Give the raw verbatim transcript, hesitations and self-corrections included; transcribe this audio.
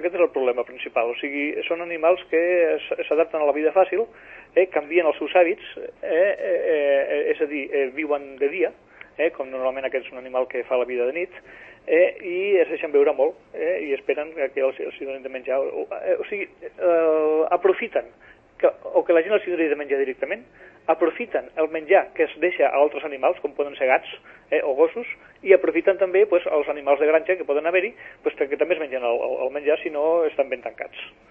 aquest és el problema principal. O sigui, són animals que s'adapten a la vida fàcil, eh, canvien els seus hàbits, eh, eh, eh, és a dir, eh, viuen de dia, eh, com normalment aquest és un animal que fa la vida de nit, eh, i es deixen veure molt, eh, i esperen que els, els donin de menjar. O, eh, o sigui, eh, aprofiten que, o que la gent els doni de menjar directament, aprofiten el menjar que es deixa a altres animals, com poden ser gats eh, o gossos, i aprofiten també pues, els animals de granja que poden haver-hi, pues, perquè també es mengen el, el menjar si no estan ben tancats.